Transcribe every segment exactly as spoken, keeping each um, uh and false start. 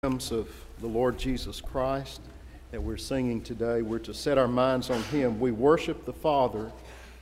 Hymns of the Lord Jesus Christ that we're singing today. We're to set our minds on Him. We worship the Father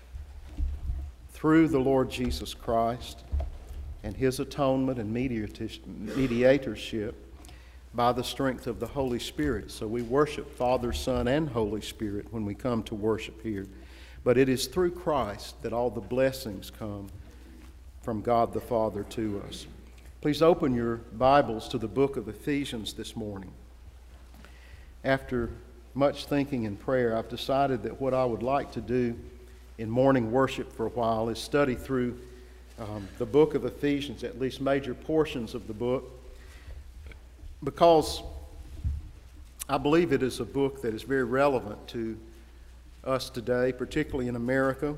through the Lord Jesus Christ and His atonement and mediatorship by the strength of the Holy Spirit. So we worship Father, Son, and Holy Spirit when we come to worship here. But it is through Christ that all the blessings come from God the Father to us. Please open your Bibles to the book of Ephesians this morning. After much thinking and prayer, I've decided that what I would like to do in morning worship for a while is study through um, the book of Ephesians, at least major portions of the book, because I believe it is a book that is very relevant to us today, particularly in America.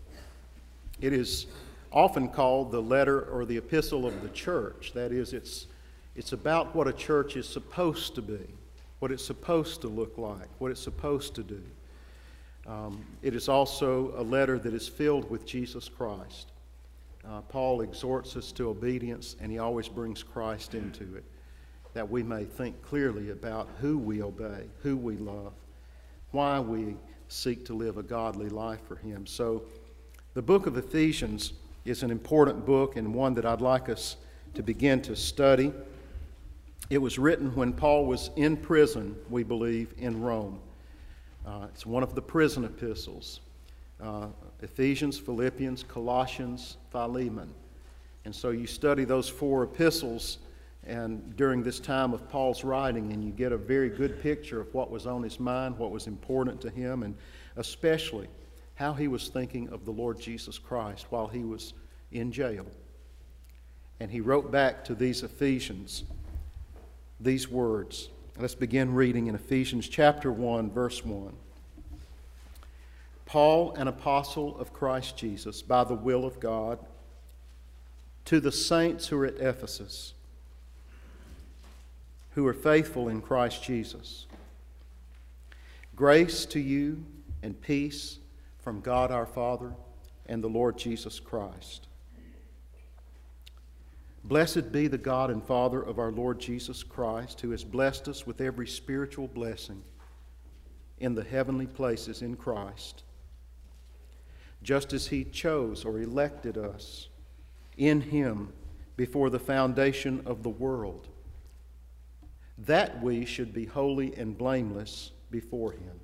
It is often called the letter or the epistle of the church. That is, it's, it's about what a church is supposed to be, what it's supposed to look like, what it's supposed to do. Um, it is also a letter that is filled with Jesus Christ. Uh, Paul exhorts us to obedience, and he always brings Christ into it, that we may think clearly about who we obey, who we love, why we seek to live a godly life for Him. So the book of Ephesians is an important book and one that I'd like us to begin to study. It was written when Paul was in prison, we believe, in Rome. Uh, it's one of the prison epistles. Uh, Ephesians, Philippians, Colossians, Philemon. And so you study those four epistles and during this time of Paul's writing, and you get a very good picture of what was on his mind, what was important to him, and especially how he was thinking of the Lord Jesus Christ while he was in jail. And he wrote back to these Ephesians these words. Let's begin reading in Ephesians chapter one, verse one. Paul, an apostle of Christ Jesus, by the will of God, to the saints who are at Ephesus, who are faithful in Christ Jesus. Grace to you and peace from God our Father and the Lord Jesus Christ. Blessed be the God and Father of our Lord Jesus Christ, who has blessed us with every spiritual blessing in the heavenly places in Christ, just as He chose or elected us in Him before the foundation of the world, that we should be holy and blameless before Him.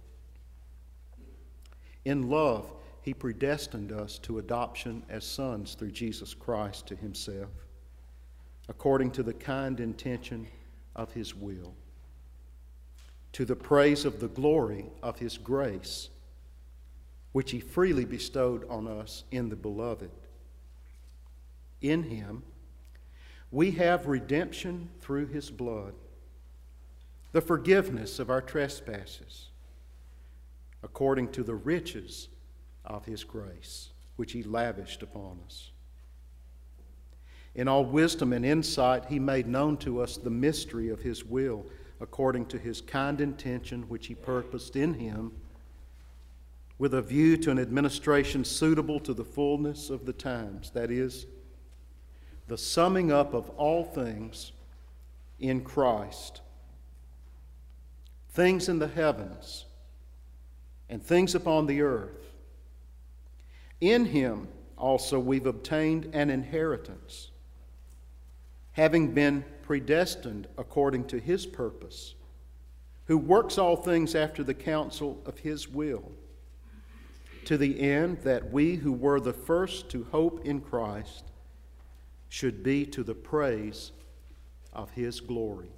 In love, He predestined us to adoption as sons through Jesus Christ to Himself, according to the kind intention of His will, to the praise of the glory of His grace, which He freely bestowed on us in the Beloved. In Him, we have redemption through His blood, the forgiveness of our trespasses, according to the riches of His grace, which He lavished upon us. In all wisdom and insight, He made known to us the mystery of His will, according to His kind intention, which He purposed in Him, with a view to an administration suitable to the fullness of the times, that is, the summing up of all things in Christ, things in the heavens and things upon the earth. In Him also we've obtained an inheritance, having been predestined according to His purpose, who works all things after the counsel of His will, to the end that we who were the first to hope in Christ should be to the praise of His glory.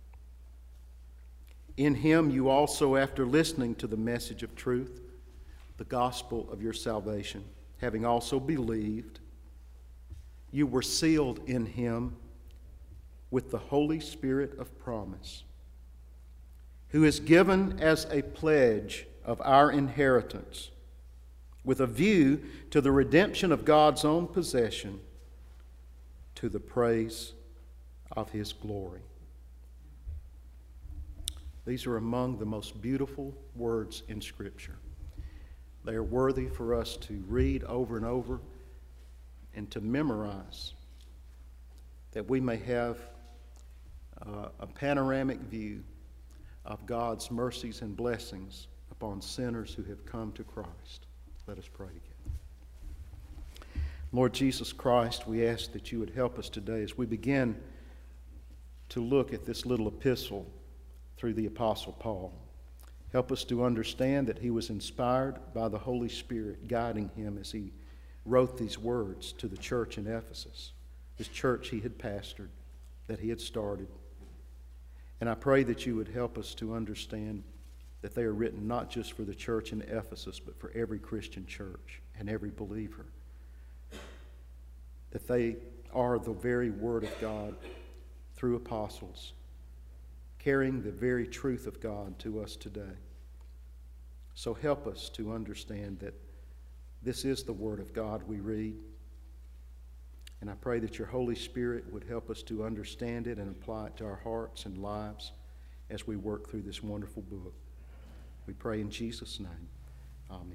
In Him you also, after listening to the message of truth, the gospel of your salvation, having also believed, you were sealed in Him with the Holy Spirit of promise, who is given as a pledge of our inheritance, with a view to the redemption of God's own possession, to the praise of His glory. These are among the most beautiful words in Scripture. They are worthy for us to read over and over and to memorize, that we may have uh, a panoramic view of God's mercies and blessings upon sinners who have come to Christ. Let us pray together. Lord Jesus Christ, we ask that you would help us today as we begin to look at this little epistle through the Apostle Paul. Help us to understand that he was inspired by the Holy Spirit guiding him as he wrote these words to the church in Ephesus, this church he had pastored, that he had started. And I pray that you would help us to understand that they are written not just for the church in Ephesus, but for every Christian church and every believer. That they are the very Word of God through apostles, carrying the very truth of God to us today. So help us to understand that this is the Word of God we read. And I pray that your Holy Spirit would help us to understand it and apply it to our hearts and lives as we work through this wonderful book. We pray in Jesus' name. Amen.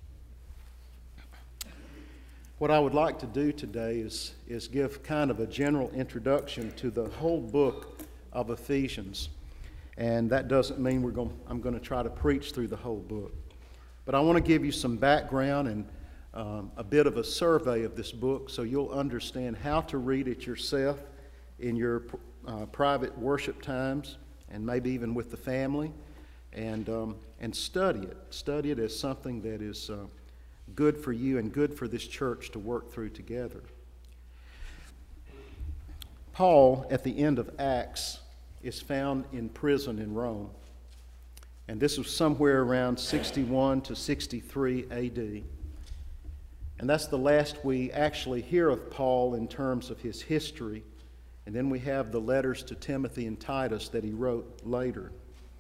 What I would like to do today is, is give kind of a general introduction to the whole book of Ephesians. And that doesn't mean we're going, I'm going to try to preach through the whole book. But I want to give you some background and um, a bit of a survey of this book so you'll understand how to read it yourself in your uh, private worship times and maybe even with the family. And, um, and study it. Study it as something that is uh, good for you and good for this church to work through together. Paul, at the end of Acts, is found in prison in Rome. And this was somewhere around sixty-one to sixty-three A D. And that's the last we actually hear of Paul in terms of his history. And then we have the letters to Timothy and Titus that he wrote later.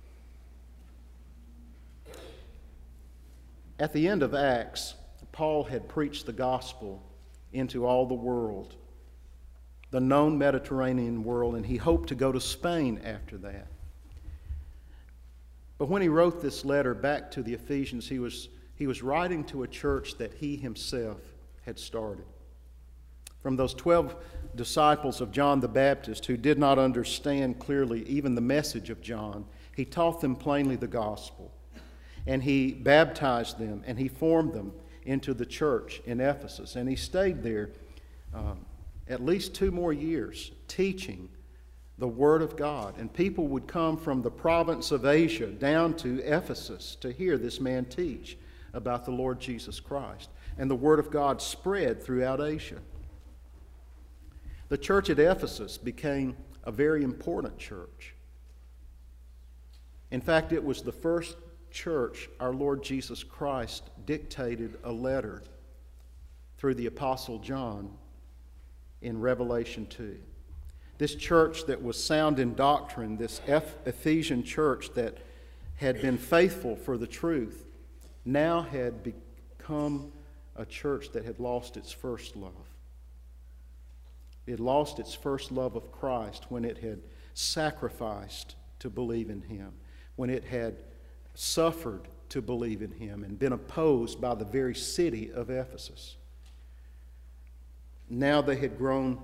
At the end of Acts, Paul had preached the gospel into all the world, the known Mediterranean world, and he hoped to go to Spain after that. But when he wrote this letter back to the Ephesians, he was, he was writing to a church that he himself had started. From those twelve disciples of John the Baptist who did not understand clearly even the message of John, he taught them plainly the gospel. And he baptized them, and he formed them into the church in Ephesus. And he stayed there um, at least two more years teaching the Word of God. And people would come from the province of Asia down to Ephesus to hear this man teach about the Lord Jesus Christ. And the Word of God spread throughout Asia. The church at Ephesus became a very important church. In fact, it was the first church our Lord Jesus Christ dictated a letter through the Apostle John in Revelation two. This church that was sound in doctrine, this Ephesian church that had been faithful for the truth, now had become a church that had lost its first love. It had lost its first love of Christ when it had sacrificed to believe in Him, when it had suffered to believe in Him and been opposed by the very city of Ephesus. Now they had grown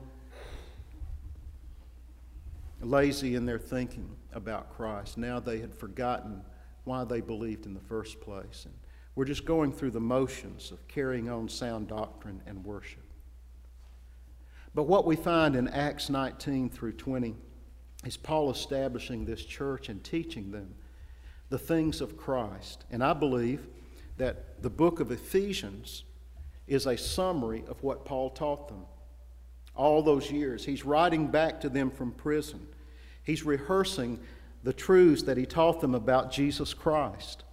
lazy in their thinking about Christ. Now they had forgotten why they believed in the first place. And we're just going through the motions of carrying on sound doctrine and worship. But what we find in Acts nineteen through twenty is Paul establishing this church and teaching them the things of Christ. And I believe that the book of Ephesians is a summary of what Paul taught them all those years. He's writing back to them from prison. He's rehearsing the truths that he taught them about Jesus Christ.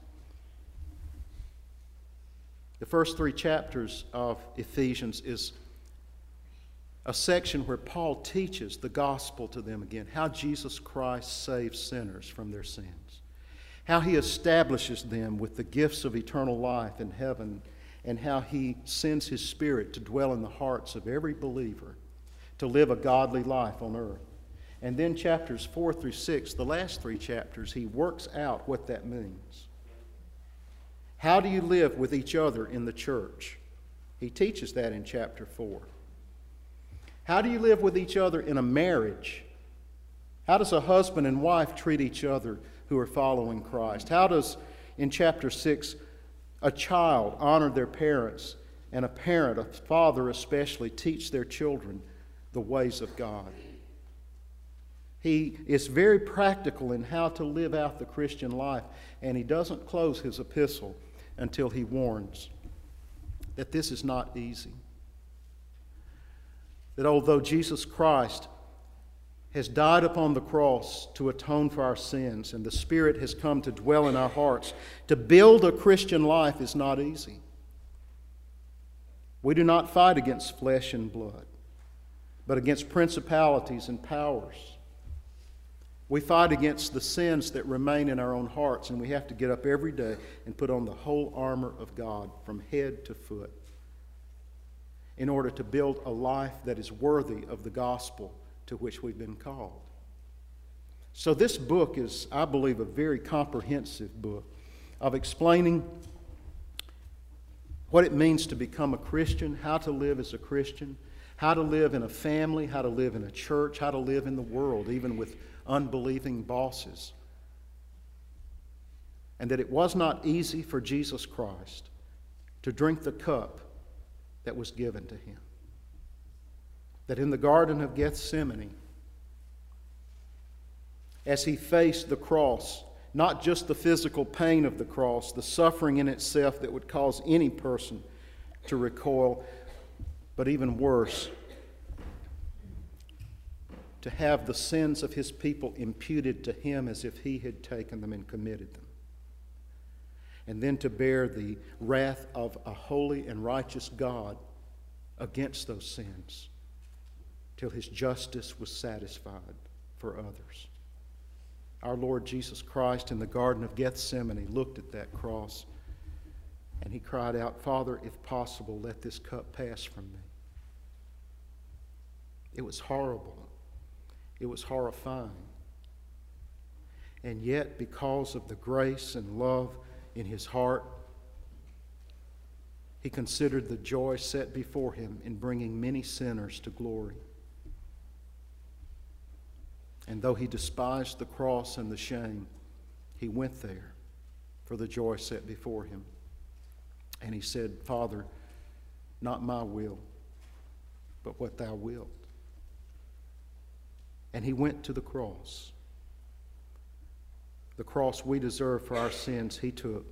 The first three chapters of Ephesians is a section where Paul teaches the gospel to them again, how Jesus Christ saves sinners from their sins, how he establishes them with the gifts of eternal life in heaven, and how he sends his Spirit to dwell in the hearts of every believer to live a godly life on earth. And then chapters four through six, the last three chapters, he works out what that means. How do you live with each other in the church? He teaches that in chapter four. How do you live with each other in a marriage? How does a husband and wife treat each other who are following Christ? How does, in chapter six, a child honor their parents, and a parent, a father especially, teach their children the ways of God? He is very practical in how to live out the Christian life, and he doesn't close his epistle until he warns that this is not easy. That although Jesus Christ has died upon the cross to atone for our sins, and the Spirit has come to dwell in our hearts, to build a Christian life is not easy. We do not fight against flesh and blood, but against principalities and powers. We fight against the sins that remain in our own hearts, and we have to get up every day and put on the whole armor of God from head to foot in order to build a life that is worthy of the gospel to which we've been called. So this book is, I believe, a very comprehensive book of explaining what it means to become a Christian, how to live as a Christian, how to live in a family, how to live in a church, how to live in the world, even with unbelieving bosses. And that it was not easy for Jesus Christ to drink the cup that was given to him. That in the Garden of Gethsemane, as he faced the cross, not just the physical pain of the cross, the suffering in itself that would cause any person to recoil, but even worse, to have the sins of his people imputed to him as if he had taken them and committed them. And then to bear the wrath of a holy and righteous God against those sins till his justice was satisfied for others. Our Lord Jesus Christ in the Garden of Gethsemane looked at that cross and he cried out, "Father, if possible, let this cup pass from me." It was horrible. It was horrifying. And yet, because of the grace and love in his heart, he considered the joy set before him in bringing many sinners to glory. And though he despised the cross and the shame, he went there for the joy set before him. And he said, "Father, not my will, but what thou wilt." And he went to the cross. The cross we deserve for our sins, he took,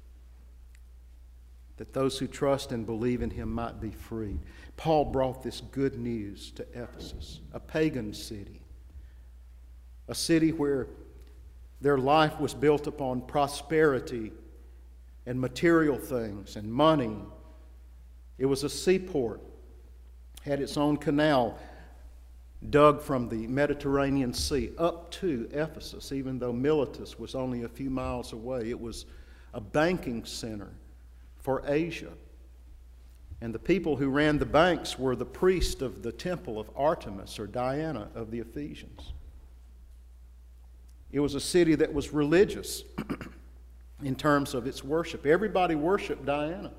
that those who trust and believe in him might be freed. Paul brought this good news to Ephesus, a pagan city, a city where their life was built upon prosperity and material things and money. It was a seaport, had its own canal dug from the Mediterranean Sea up to Ephesus, even though Miletus was only a few miles away. It was a banking center for Asia. And the people who ran the banks were the priest of the temple of Artemis, or Diana of the Ephesians. It was a city that was religious in terms of its worship. Everybody worshiped Diana.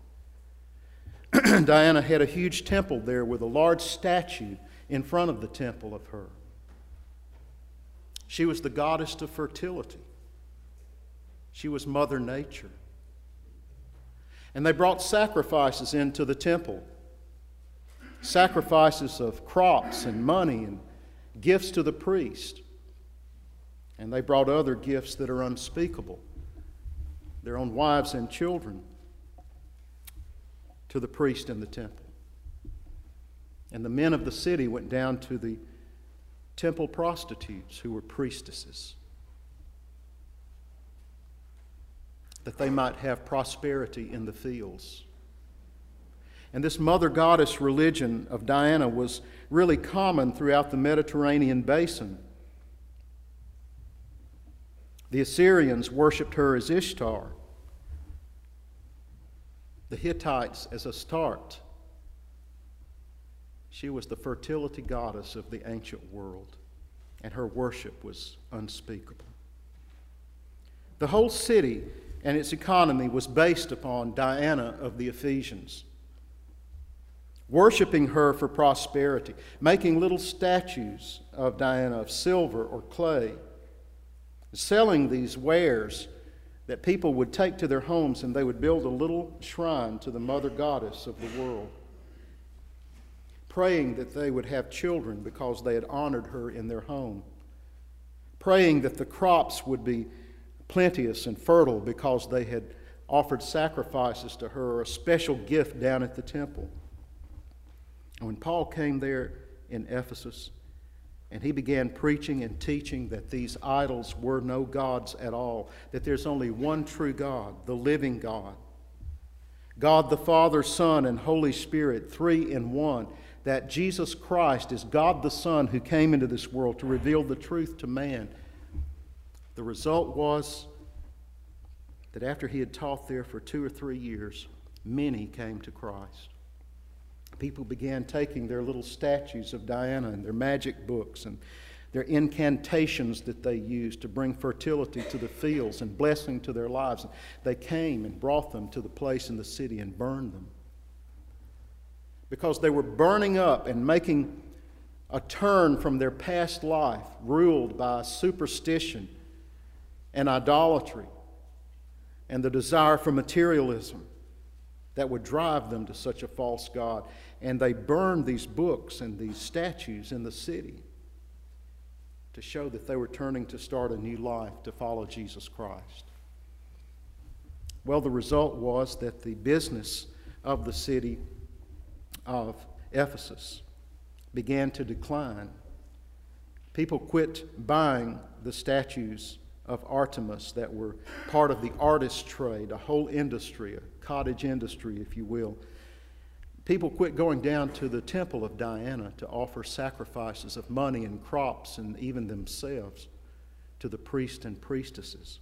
Diana had a huge temple there with a large statue in front of the temple of her. She was the goddess of fertility. She was Mother Nature. And they brought sacrifices into the temple. Sacrifices of crops and money and gifts to the priest. And they brought other gifts that are unspeakable, their own wives and children, to the priest in the temple. And the men of the city went down to the temple prostitutes who were priestesses, that they might have prosperity in the fields. And this mother goddess religion of Diana was really common throughout the Mediterranean basin. The Assyrians worshipped her as Ishtar, the Hittites as Astarte. She was the fertility goddess of the ancient world, and her worship was unspeakable. The whole city and its economy was based upon Diana of the Ephesians. worshiping her for prosperity, making little statues of Diana of silver or clay, selling these wares that people would take to their homes, and they would build a little shrine to the mother goddess of the world, praying that they would have children because they had honored her in their home, praying that the crops would be plenteous and fertile because they had offered sacrifices to her or a special gift down at the temple. And when Paul came there in Ephesus, and he began preaching and teaching that these idols were no gods at all, that there's only one true God, the living God, God the Father, Son, and Holy Spirit, three in one, that Jesus Christ is God the Son who came into this world to reveal the truth to man. The result was that after he had taught there for two or three years, many came to Christ. People began taking their little statues of Diana and their magic books and their incantations that they used to bring fertility to the fields and blessing to their lives. They came and brought them to the place in the city and burned them, because they were burning up and making a turn from their past life ruled by superstition and idolatry and the desire for materialism that would drive them to such a false god. And they burned these books and these statues in the city to show that they were turning to start a new life to follow Jesus Christ. Well, the result was that the business of the city of Ephesus began to decline. People quit buying the statues of Artemis that were part of the artist trade, a whole industry, a cottage industry, if you will. People quit going down to the temple of Diana to offer sacrifices of money and crops and even themselves to the priests and priestesses.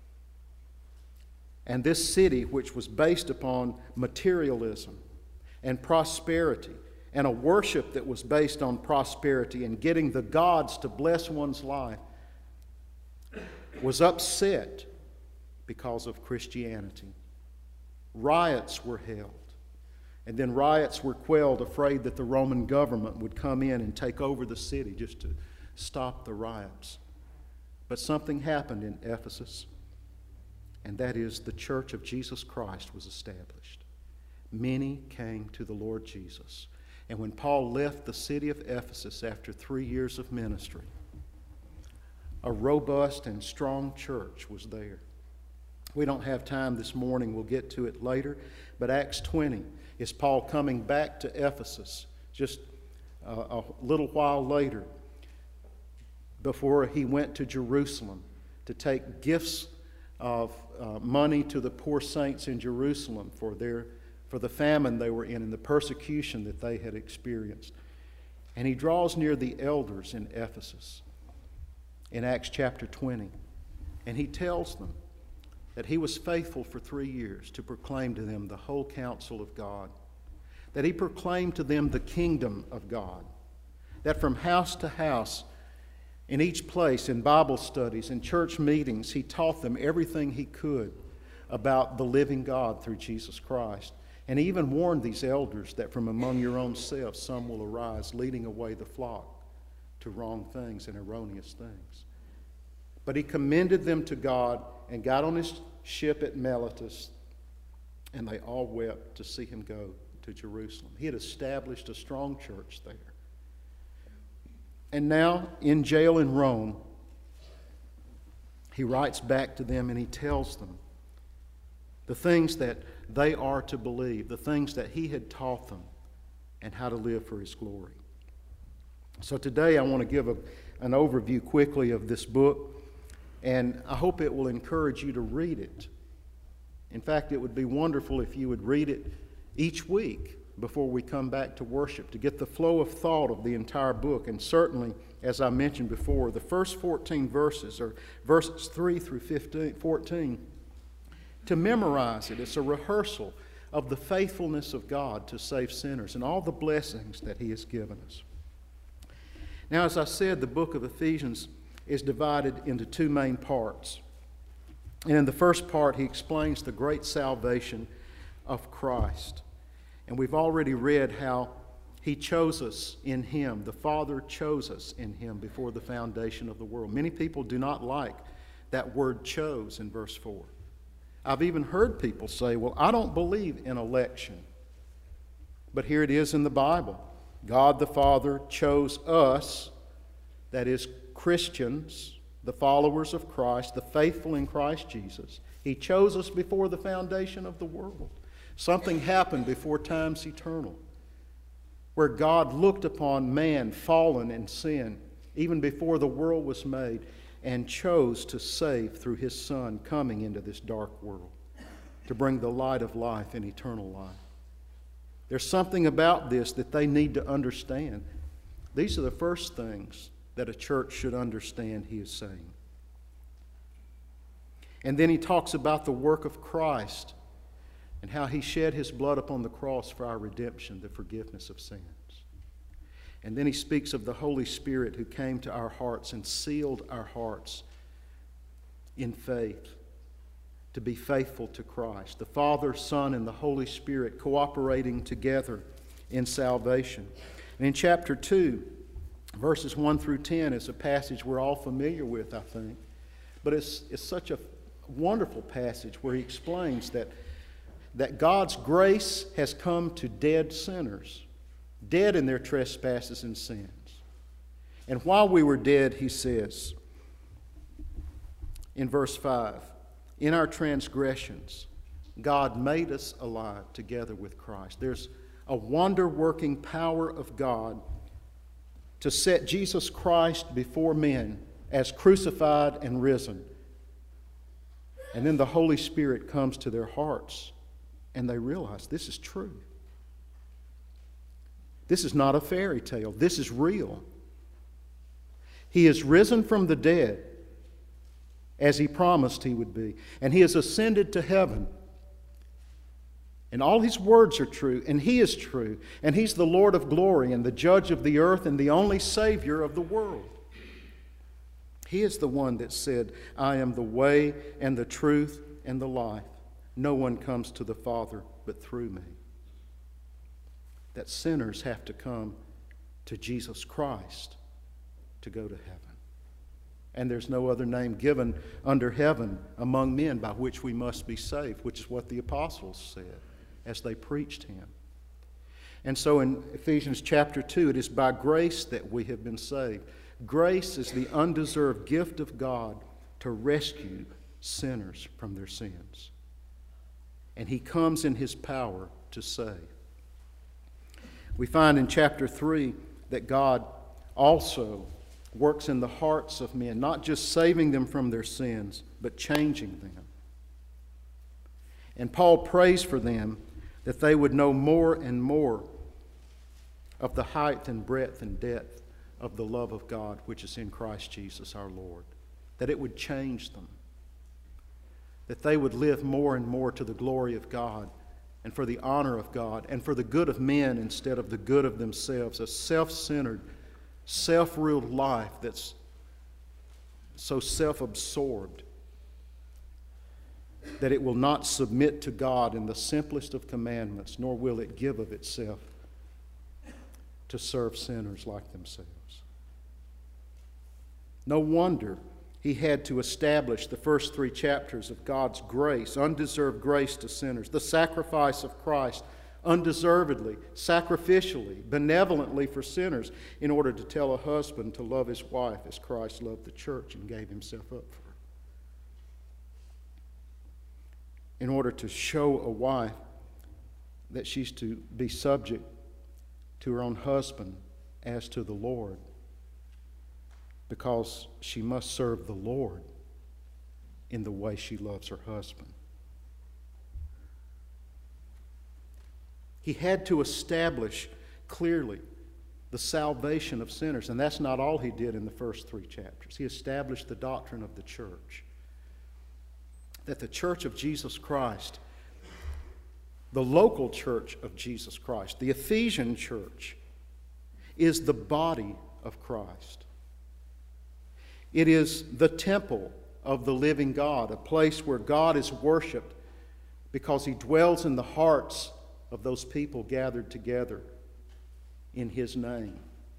And this city, which was based upon materialism and prosperity, and a worship that was based on prosperity and getting the gods to bless one's life, was upset because of Christianity. Riots were held. And then riots were quelled, afraid that the Roman government would come in and take over the city just to stop the riots. But something happened in Ephesus, and that is the Church of Jesus Christ was established. Many came to the Lord Jesus. And when Paul left the city of Ephesus after three years of ministry, a robust and strong church was there. We don't have time this morning. We'll get to it later. But Acts twenty is Paul coming back to Ephesus just a, a little while later, before he went to Jerusalem to take gifts of uh, money to the poor saints in Jerusalem for their for the famine they were in and the persecution that they had experienced. And he draws near the elders in Ephesus in Acts chapter twenty, and he tells them that he was faithful for three years to proclaim to them the whole counsel of God, that he proclaimed to them the kingdom of God, that from house to house, in each place, in Bible studies, in church meetings, he taught them everything he could about the living God through Jesus Christ. And he even warned these elders that from among your own selves some will arise, leading away the flock to wrong things and erroneous things. But he commended them to God and got on his ship at Miletus, and they all wept to see him go to Jerusalem. He had established a strong church there. And now, in jail in Rome, he writes back to them and he tells them the things that they are to believe, the things that he had taught them, and how to live for his glory. So today I want to give a, an overview quickly of this book, and I hope it will encourage you to read it. In fact, it would be wonderful if you would read it each week before we come back to worship, to get the flow of thought of the entire book. And certainly, as I mentioned before, the first fourteen verses, or verses three through fifteen, fourteen, to memorize it. It's a rehearsal of the faithfulness of God to save sinners and all the blessings that he has given us. Now, as I said, the book of Ephesians is divided into two main parts. And in the first part, he explains the great salvation of Christ. And we've already read how He chose us in Him. The Father chose us in Him before the foundation of the world. Many people do not like that word chose in verse four. I've even heard people say, well, I don't believe in election. But here it is in the Bible. God the Father chose us, that is, Christians, the followers of Christ, the faithful in Christ Jesus. He chose us before the foundation of the world. Something happened before time's eternal, where God looked upon man fallen in sin, even before the world was made, and chose to save through His Son coming into this dark world, to bring the light of life and eternal life. There's something about this that they need to understand. These are the first things that a church should understand, he is saying. And then he talks about the work of Christ and how He shed His blood upon the cross for our redemption, the forgiveness of sins. And then he speaks of the Holy Spirit who came to our hearts and sealed our hearts in faith to be faithful to Christ. The Father, Son, and the Holy Spirit cooperating together in salvation. And in chapter two, verses one through ten is a passage we're all familiar with, I think. But it's, it's such a wonderful passage where he explains that, that God's grace has come to dead sinners, dead in their trespasses and sins. And while we were dead, he says in verse five, in our transgressions, God made us alive together with Christ. There's a wonder-working power of God to set Jesus Christ before men as crucified and risen. And then the Holy Spirit comes to their hearts and they realize this is true. This is not a fairy tale. This is real. He is risen from the dead as He promised He would be. And He has ascended to heaven. And all His words are true, and He is true. And He's the Lord of glory and the judge of the earth and the only Savior of the world. He is the one that said, I am the way and the truth and the life. No one comes to the Father but through me. That sinners have to come to Jesus Christ to go to heaven. And there's no other name given under heaven among men by which we must be saved, which is what the apostles said as they preached Him. And so in Ephesians chapter two, it is by grace that we have been saved. Grace is the undeserved gift of God to rescue sinners from their sins. And He comes in His power to save. We find in chapter three that God also works in the hearts of men, not just saving them from their sins, but changing them. And Paul prays for them that they would know more and more of the height and breadth and depth of the love of God which is in Christ Jesus our Lord, that it would change them, that they would live more and more to the glory of God and for the honor of God and for the good of men instead of the good of themselves, a self-centered, self-ruled life that's so self-absorbed that it will not submit to God in the simplest of commandments, nor will it give of itself to serve sinners like themselves. No wonder he had to establish the first three chapters of God's grace, undeserved grace to sinners, the sacrifice of Christ, undeservedly, sacrificially, benevolently for sinners, in order to tell a husband to love his wife as Christ loved the church and gave Himself up for her. In order to show a wife that she's to be subject to her own husband as to the Lord, because she must serve the Lord in the way she loves her husband. He had to establish clearly the salvation of sinners, and that's not all he did in the first three chapters. He established the doctrine of the church, that the church of Jesus Christ, the local church of Jesus Christ, the Ephesian church, is the body of Christ. It is the temple of the living God, a place where God is worshiped because He dwells in the hearts of those people gathered together in His name.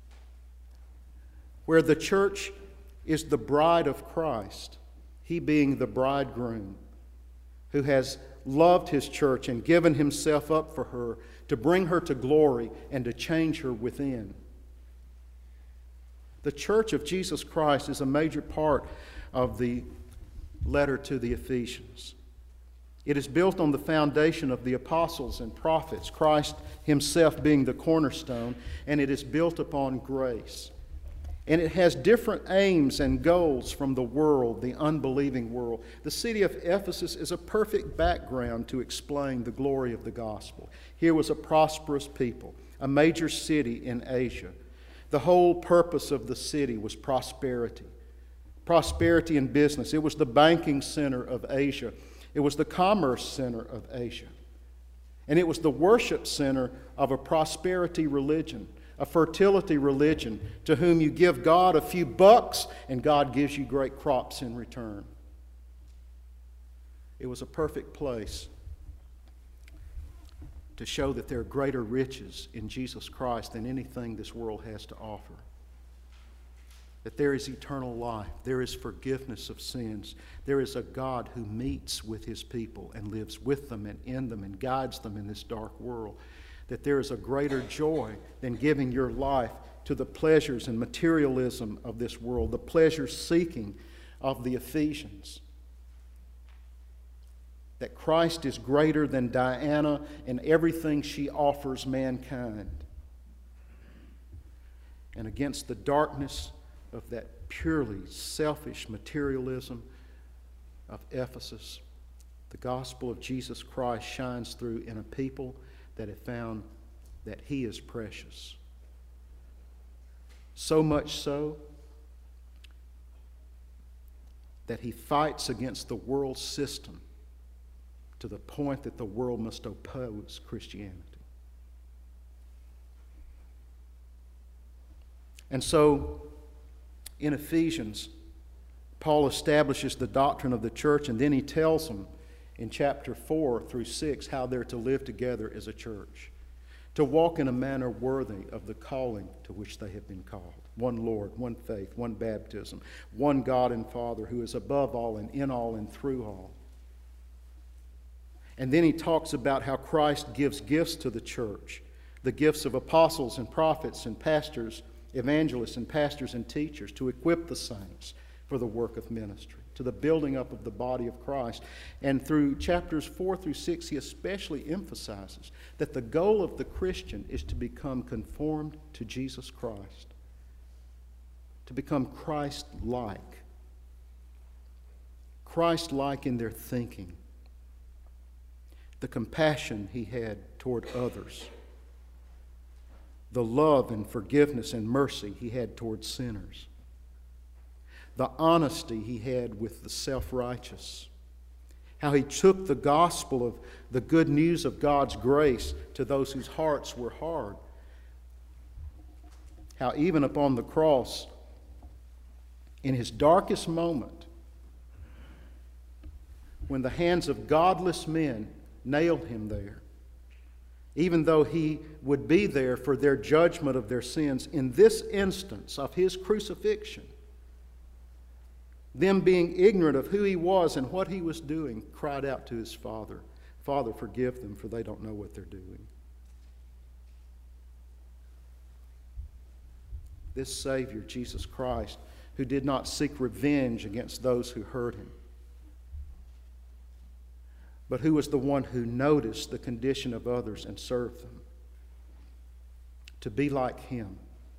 Where the church is the bride of Christ, He being the bridegroom, who has loved His church and given Himself up for her to bring her to glory and to change her within. The church of Jesus Christ is a major part of the letter to the Ephesians. It is built on the foundation of the apostles and prophets, Christ Himself being the cornerstone, and it is built upon grace. And it has different aims and goals from the world, the unbelieving world. The city of Ephesus is a perfect background to explain the glory of the gospel. Here was a prosperous people, a major city in Asia. The whole purpose of the city was prosperity. Prosperity in business. It was the banking center of Asia. It was the commerce center of Asia. And it was the worship center of a prosperity religion, a fertility religion, to whom you give God a few bucks and God gives you great crops in return. It was a perfect place to show that there are greater riches in Jesus Christ than anything this world has to offer. That there is eternal life, there is forgiveness of sins, there is a God who meets with His people and lives with them and in them and guides them in this dark world. That there is a greater joy than giving your life to the pleasures and materialism of this world, the pleasure-seeking of the Ephesians. That Christ is greater than Diana and everything she offers mankind. And against the darkness of that purely selfish materialism of Ephesus, the gospel of Jesus Christ shines through in a people that have found that He is precious. So much so that He fights against the world system to the point that the world must oppose Christianity. And so, in Ephesians, Paul establishes the doctrine of the church, and then he tells them in chapter four through six how they're to live together as a church, to walk in a manner worthy of the calling to which they have been called. One Lord, one faith, one baptism, one God and Father who is above all and in all and through all. And then he talks about how Christ gives gifts to the church, the gifts of apostles and prophets and pastors, evangelists and pastors and teachers, to equip the saints for the work of ministry, to the building up of the body of Christ. And through chapters four through six, he especially emphasizes that the goal of the Christian is to become conformed to Jesus Christ, to become Christ-like. Christ-like in their thinking, the compassion he had toward others, the love and forgiveness and mercy he had toward sinners, the honesty he had with the self-righteous, how he took the gospel of the good news of God's grace to those whose hearts were hard, how even upon the cross, in his darkest moment, when the hands of godless men nailed him there, even though he would be there for their judgment of their sins, in this instance of his crucifixion, them being ignorant of who he was and what he was doing, cried out to his Father, "Father, forgive them, for they don't know what they're doing." This Savior, Jesus Christ, who did not seek revenge against those who hurt him, but who was the one who noticed the condition of others and served them. To be like him,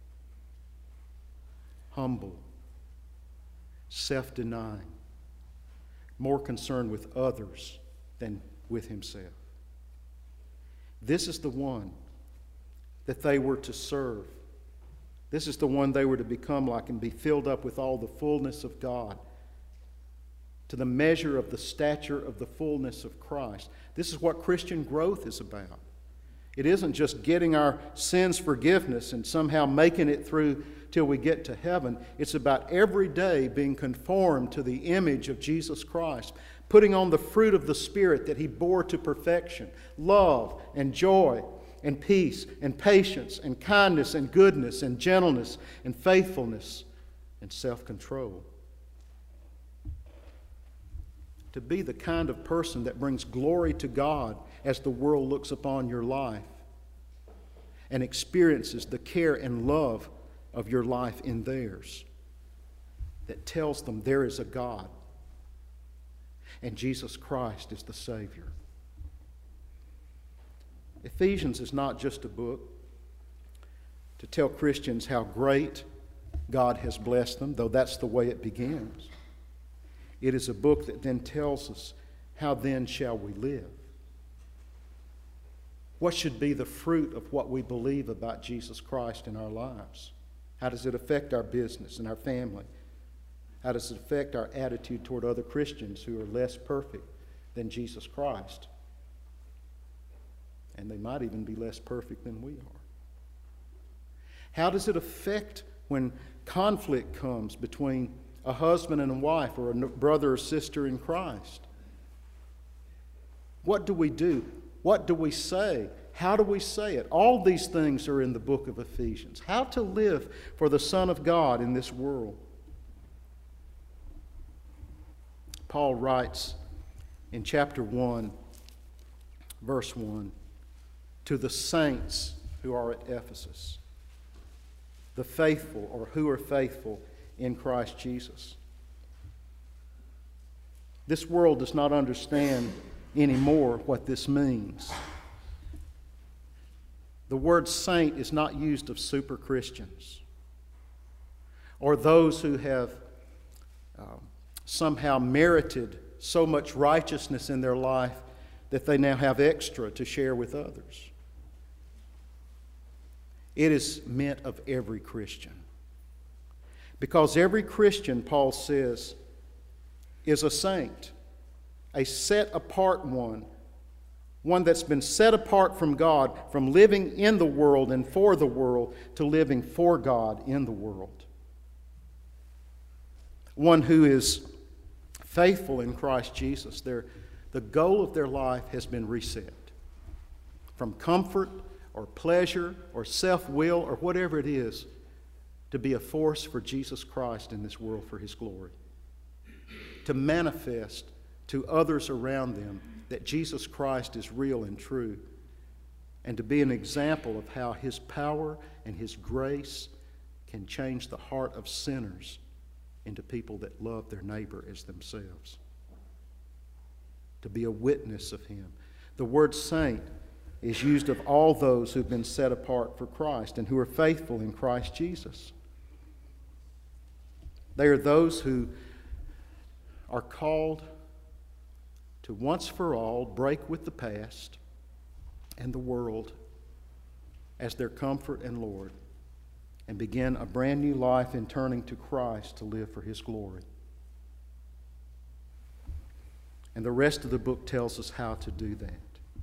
humble, self-denying, more concerned with others than with himself. This is the one that they were to serve. This is the one they were to become like and be filled up with all the fullness of God, to the measure of the stature of the fullness of Christ. This is what Christian growth is about. It isn't just getting our sins forgiveness and somehow making it through till we get to heaven. It's about every day being conformed to the image of Jesus Christ putting on the fruit of the Spirit that he bore to perfection: love and joy and peace and patience and kindness and goodness and gentleness and faithfulness and self-control. To be the kind of person that brings glory to God as the world looks upon your life and experiences the care and love of your life in theirs, that tells them there is a God and Jesus Christ is the Savior. Ephesians is not just a book to tell Christians how great God has blessed them, though that's the way it begins. It is a book that then tells us, how then shall we live? What should be the fruit of what we believe about Jesus Christ in our lives? How does it affect our business and our family? How does it affect our attitude toward other Christians who are less perfect than Jesus Christ? And they might even be less perfect than we are. How does it affect when conflict comes between a husband and a wife, or a brother or sister in Christ? What do we do? What do we say? How do we say it? All these things are in the book of Ephesians. How to live for the Son of God in this world. Paul writes in chapter one, verse one, to the saints who are at Ephesus, the faithful, or who are faithful in Christ Jesus. This world does not understand anymore what this means. The word saint is not used of super Christians or those who have uh, somehow merited so much righteousness in their life that they now have extra to share with others. It is meant of every Christian. Because every Christian, Paul says, is a saint, a set-apart one, one that's been set apart from God, from living in the world and for the world to living for God in the world. One who is faithful in Christ Jesus. Their, the goal of their life has been reset from comfort or pleasure or self-will or whatever it is, to be a force for Jesus Christ in this world for His glory. To manifest to others around them that Jesus Christ is real and true, and to be an example of how His power and His grace can change the heart of sinners into people that love their neighbor as themselves. To be a witness of Him. The word saint is used of all those who've been set apart for Christ and who are faithful in Christ Jesus. They are those who are called to once for all break with the past and the world as their comfort and Lord, and begin a brand new life in turning to Christ to live for His glory. And the rest of the book tells us how to do that.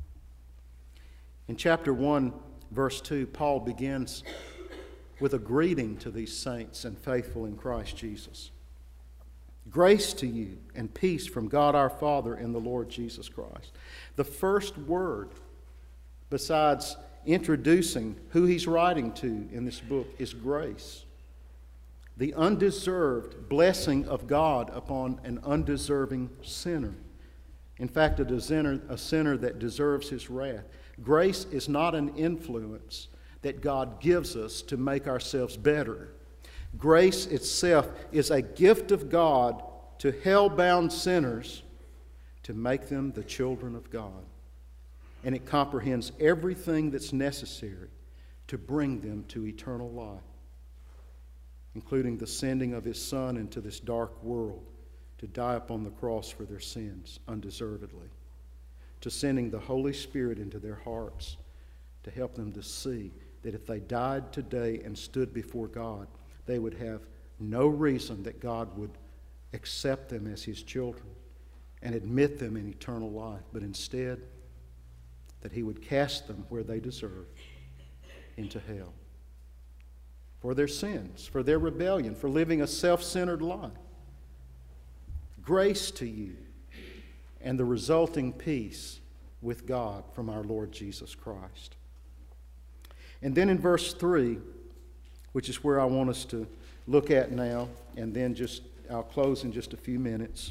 In chapter one, verse two, Paul begins with a greeting to these saints and faithful in Christ Jesus. Grace to you and peace from God our Father and the Lord Jesus Christ. The first word, besides introducing who he's writing to in this book, is grace. The undeserved blessing of God upon an undeserving sinner. In fact, a sinner, a sinner that deserves His wrath. Grace is not an influence that God gives us to make ourselves better. Grace itself is a gift of God to hell-bound sinners to make them the children of God. And it comprehends everything that's necessary to bring them to eternal life, including the sending of His Son into this dark world to die upon the cross for their sins undeservedly, to sending the Holy Spirit into their hearts to help them to see that if they died today and stood before God, they would have no reason that God would accept them as His children and admit them in eternal life, but instead that He would cast them where they deserve, into hell, for their sins, for their rebellion, for living a self-centered life. Grace to you and the resulting peace with God from our Lord Jesus Christ. And then in verse three, which is where I want us to look at now, and then just I'll close in just a few minutes.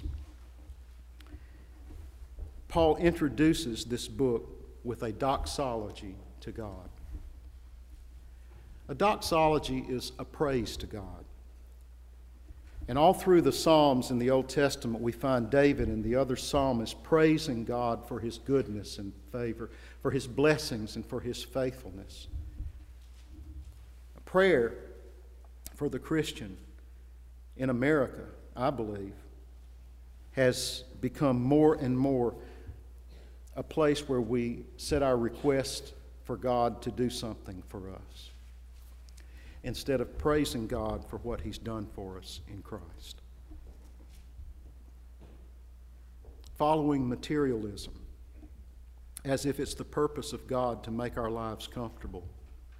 Paul introduces this book with a doxology to God. A doxology is a praise to God. And all through the Psalms in the Old Testament, we find David and the other psalmists praising God for his goodness and favor, for his blessings and for his faithfulness. A prayer for the Christian in America, I believe, has become more and more a place where we set our request for God to do something for us, instead of praising God for what He's done for us in Christ. Following materialism, as if it's the purpose of God to make our lives comfortable.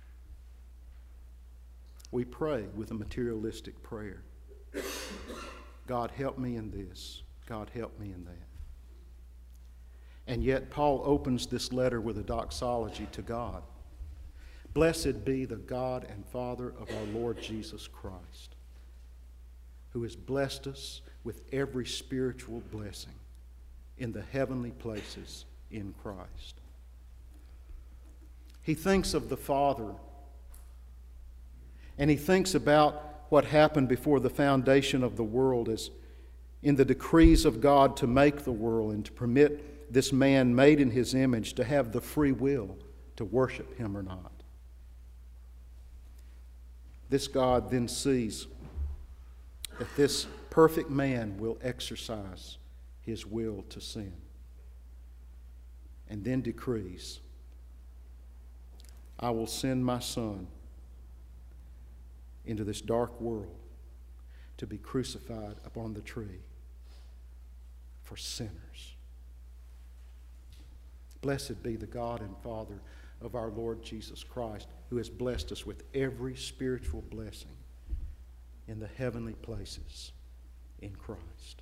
We pray with a materialistic prayer. God, help me in this. God, help me in that. And yet Paul opens this letter with a doxology to God. Blessed be the God and Father of our Lord Jesus Christ, who has blessed us with every spiritual blessing in the heavenly places in Christ. He thinks of the Father, and he thinks about what happened before the foundation of the world as in the decrees of God to make the world and to permit this man made in His image to have the free will to worship Him or not. This God then sees that this perfect man will exercise his will to sin, and then decrees, I will send my Son into this dark world to be crucified upon the tree for sinners. Blessed be the God and Father of our Lord Jesus Christ, who has blessed us with every spiritual blessing in the heavenly places in Christ.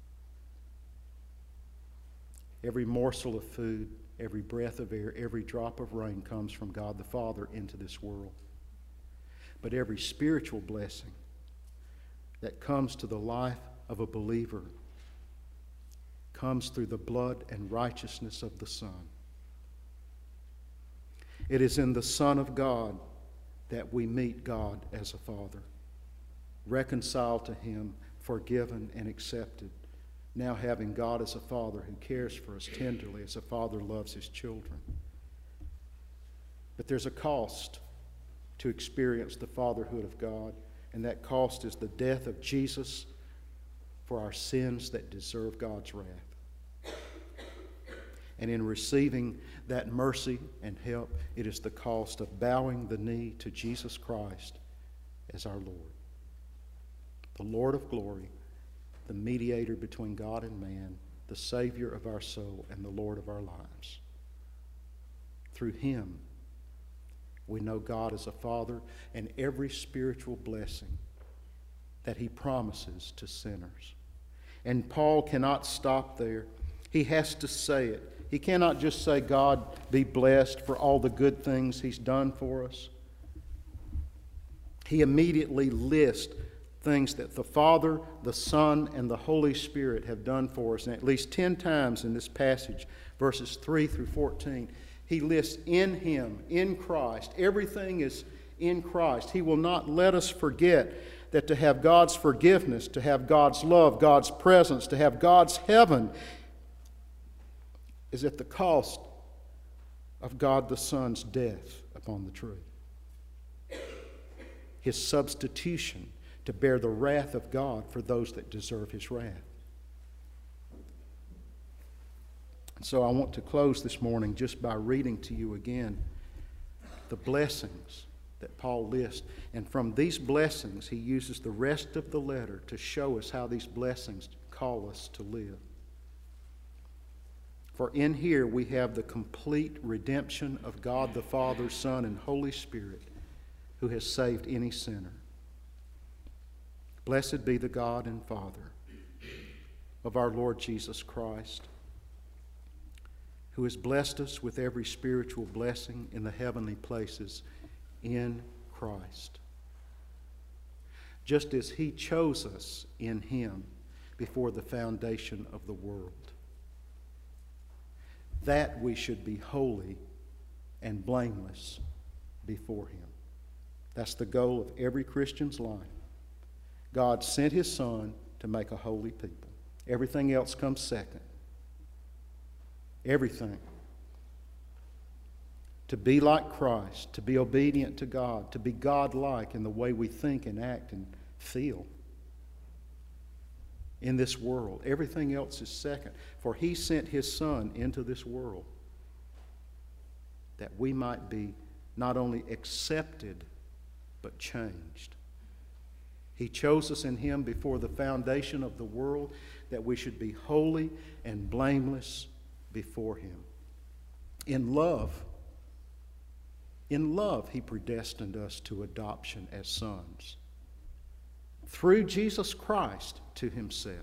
Every morsel of food, every breath of air, every drop of rain comes from God the Father into this world. But every spiritual blessing that comes to the life of a believer comes through the blood and righteousness of the Son. It is in the Son of God that we meet God as a Father, reconciled to Him, forgiven and accepted, now having God as a Father who cares for us tenderly as a father loves his children. But there's a cost to experience the fatherhood of God, and that cost is the death of Jesus for our sins that deserve God's wrath. And in receiving that mercy and help, it is the cost of bowing the knee to Jesus Christ as our Lord, the Lord of glory, the mediator between God and man, the Savior of our soul, and the Lord of our lives. Through Him, we know God as a Father and every spiritual blessing that He promises to sinners. And Paul cannot stop there. He has to say it. He cannot just say, God be blessed for all the good things He's done for us. He immediately lists things that the Father, the Son, and the Holy Spirit have done for us. And at least ten times in this passage, verses three through fourteen, he lists in Him, in Christ. Everything is in Christ. He will not let us forget that to have God's forgiveness, to have God's love, God's presence, to have God's heaven is at the cost of God the Son's death upon the tree. His substitution to bear the wrath of God for those that deserve His wrath. And so I want to close this morning just by reading to you again the blessings that Paul lists. And from these blessings, he uses the rest of the letter to show us how these blessings call us to live. For in here we have the complete redemption of God the Father, Son, and Holy Spirit, who has saved any sinner. Blessed be the God and Father of our Lord Jesus Christ, who has blessed us with every spiritual blessing in the heavenly places in Christ, just as He chose us in Him before the foundation of the world, that we should be holy and blameless before Him. That's the goal of every Christian's life. God sent His Son to make a holy people. Everything else comes second. Everything. To be like Christ, to be obedient to God, to be God-like in the way we think and act and feel in this world. Everything else is second. For He sent His Son into this world that we might be not only accepted, but changed. He chose us in Him before the foundation of the world that we should be holy and blameless before Him. In love, in love, He predestined us to adoption as sons through Jesus Christ to Himself,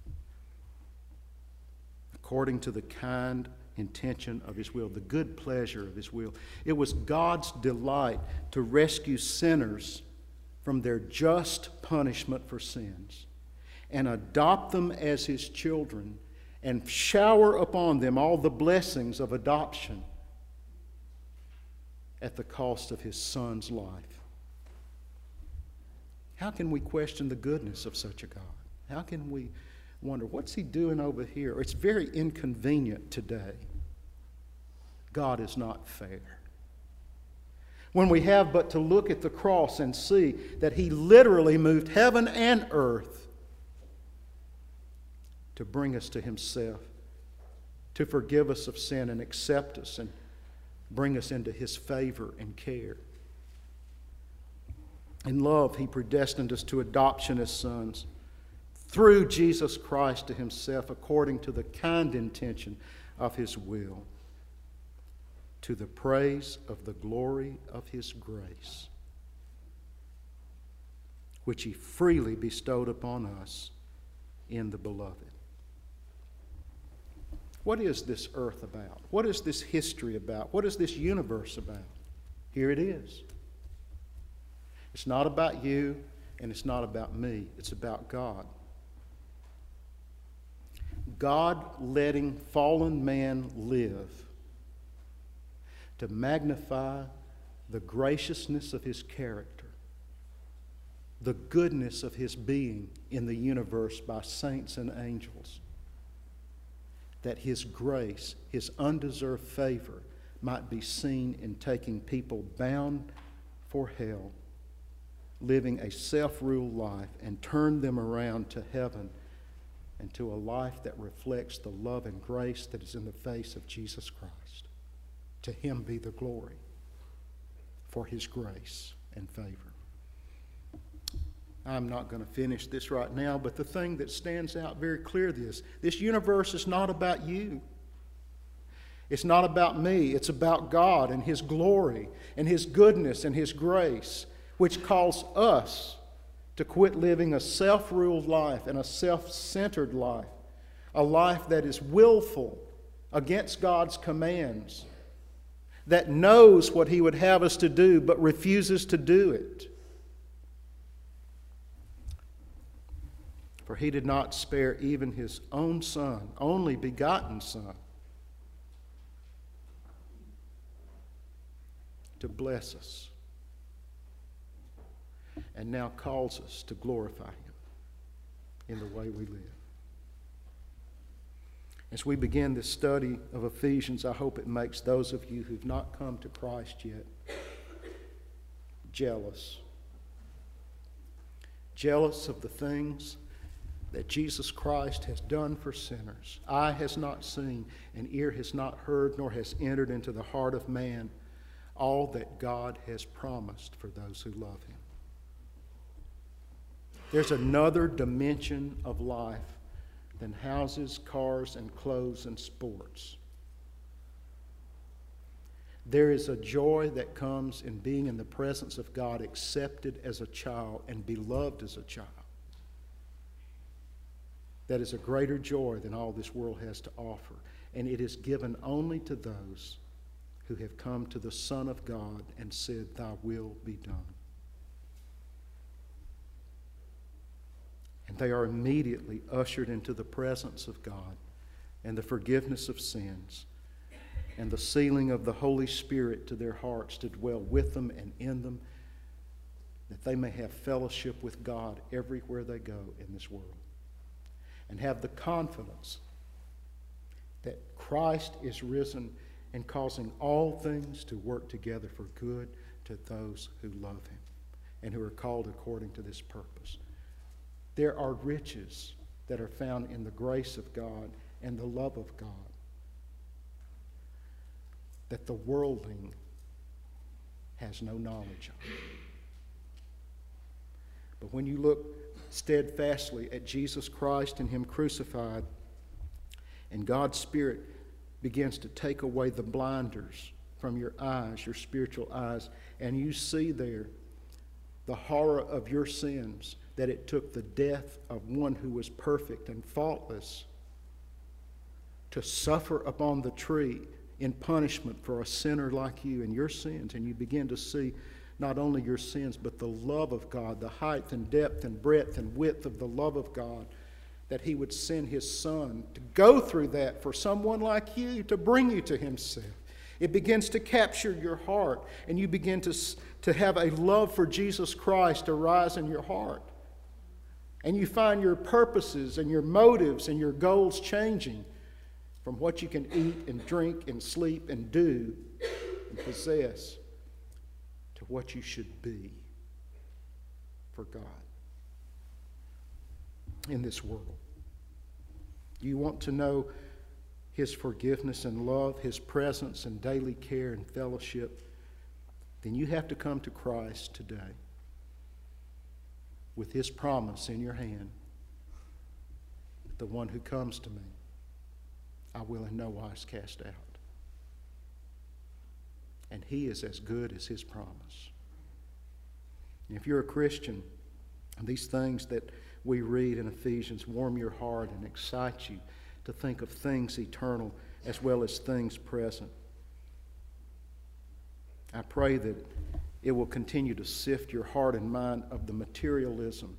according to the kind intention of His will, the good pleasure of His will. It was God's delight to rescue sinners from their just punishment for sins and adopt them as His children and shower upon them all the blessings of adoption at the cost of His Son's life. How can we question the goodness of such a God? How can we wonder, what's He doing over here? It's very inconvenient today. God is not fair. When we have but to look at the cross and see that He literally moved heaven and earth to bring us to Himself, to forgive us of sin and accept us and bring us into His favor and care. In love, He predestined us to adoption as sons through Jesus Christ to Himself, according to the kind intention of His will, to the praise of the glory of His grace, which He freely bestowed upon us in the Beloved. What is this earth about? What is this history about? What is this universe about? Here it is. It's not about you, and it's not about me. It's about God. God letting fallen man live to magnify the graciousness of His character, the goodness of His being in the universe by saints and angels, that His grace, His undeserved favor, might be seen in taking people bound for hell, living a self-ruled life, and turn them around to heaven and to a life that reflects the love and grace that is in the face of Jesus Christ. To Him be the glory for His grace and favor. I'm not going to finish this right now, but the thing that stands out very clearly is this universe is not about you. It's not about me. It's about God and His glory and His goodness and His grace, which calls us to quit living a self-ruled life and a self-centered life, a life that is willful against God's commands, that knows what He would have us to do but refuses to do it. For He did not spare even His own Son, only begotten Son, to bless us, and now calls us to glorify Him in the way we live. As we begin this study of Ephesians, I hope it makes those of you who've not come to Christ yet jealous. Jealous of the things that Jesus Christ has done for sinners. Eye has not seen, and ear has not heard, nor has entered into the heart of man all that God has promised for those who love Him. There's another dimension of life than houses, cars, and clothes and sports. There is a joy that comes in being in the presence of God, accepted as a child and beloved as a child. That is a greater joy than all this world has to offer. and it is given only to those who have come to the Son of God and said, Thy will be done. And they are immediately ushered into the presence of God and the forgiveness of sins and the sealing of the Holy Spirit to their hearts to dwell with them and in them, that they may have fellowship with God everywhere they go in this world, and have the confidence that Christ is risen and causing all things to work together for good to those who love him and who are called according to this purpose. There are riches that are found in the grace of God and the love of God that the worldling has no knowledge of. But when you look steadfastly at Jesus Christ and him crucified, and God's Spirit begins to take away the blinders from your eyes, your spiritual eyes, and you see there the horror of your sins, that it took the death of one who was perfect and faultless to suffer upon the tree in punishment for a sinner like you and your sins. And you begin to see not only your sins, but the love of God, the height and depth and breadth and width of the love of God, that he would send his Son to go through that for someone like you, to bring you to himself. It begins to capture your heart, and you begin to, to have a love for Jesus Christ arise in your heart. And you find your purposes and your motives and your goals changing from what you can eat and drink and sleep and do and possess to what you should be for God in this world. You want to know his forgiveness and love, his presence and daily care and fellowship, then you have to come to Christ today with his promise in your hand. The one who comes to me, I will in no wise cast out. And he is as good as his promise. And if you're a Christian, these things that we read in Ephesians warm your heart and excite you to think of things eternal as well as things present. I pray that it will continue to sift your heart and mind of the materialism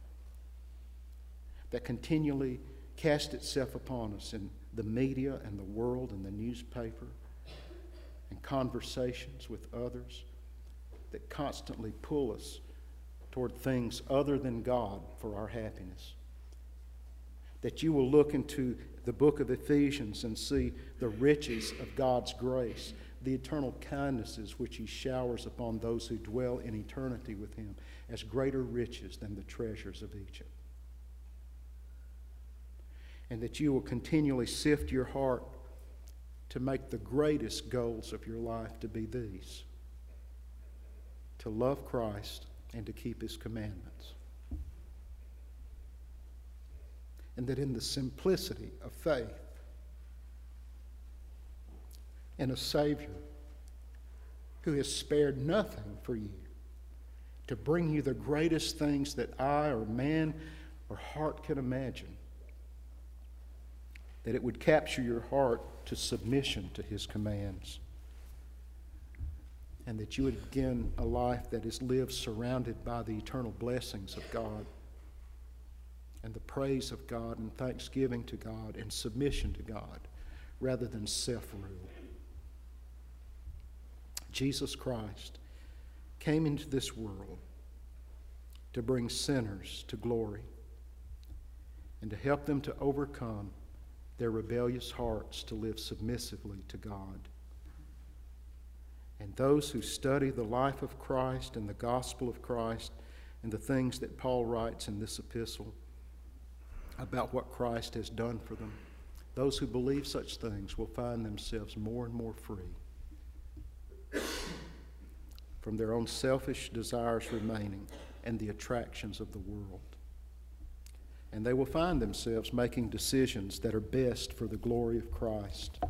that continually casts itself upon us in the media and the world and the newspaper and conversations with others that constantly pull us toward things other than God for our happiness. That you will look into the book of Ephesians and see the riches of God's grace, the eternal kindnesses which he showers upon those who dwell in eternity with him as greater riches than the treasures of Egypt. And that you will continually sift your heart to make the greatest goals of your life to be these: to love Christ and to keep his commandments. And that in the simplicity of faith in a Savior who has spared nothing for you to bring you the greatest things that eye or man or heart can imagine, that it would capture your heart to submission to his commands, and that you would begin a life that is lived surrounded by the eternal blessings of God and the praise of God and thanksgiving to God and submission to God rather than self-rule. Jesus Christ came into this world to bring sinners to glory and to help them to overcome their rebellious hearts to live submissively to God. And those who study the life of Christ and the gospel of Christ and the things that Paul writes in this epistle about what Christ has done for them, those who believe such things will find themselves more and more free from their own selfish desires remaining and the attractions of the world. And they will find themselves making decisions that are best for the glory of Christ.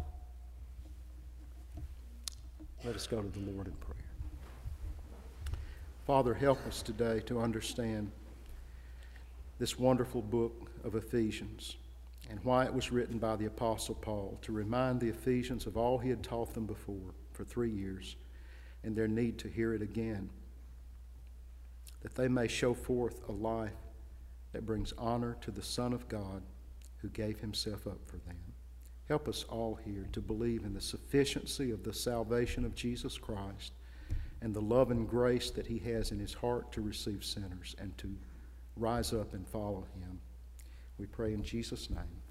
Let us go to the Lord in prayer. Father, help us today to understand this wonderful book of Ephesians and why it was written by the Apostle Paul to remind the Ephesians of all he had taught them before for three years and their need to hear it again, that they may show forth a life that brings honor to the Son of God who gave himself up for them. Help us all here to believe in the sufficiency of the salvation of Jesus Christ and the love and grace that he has in his heart to receive sinners and to rise up and follow him. We pray in Jesus' name.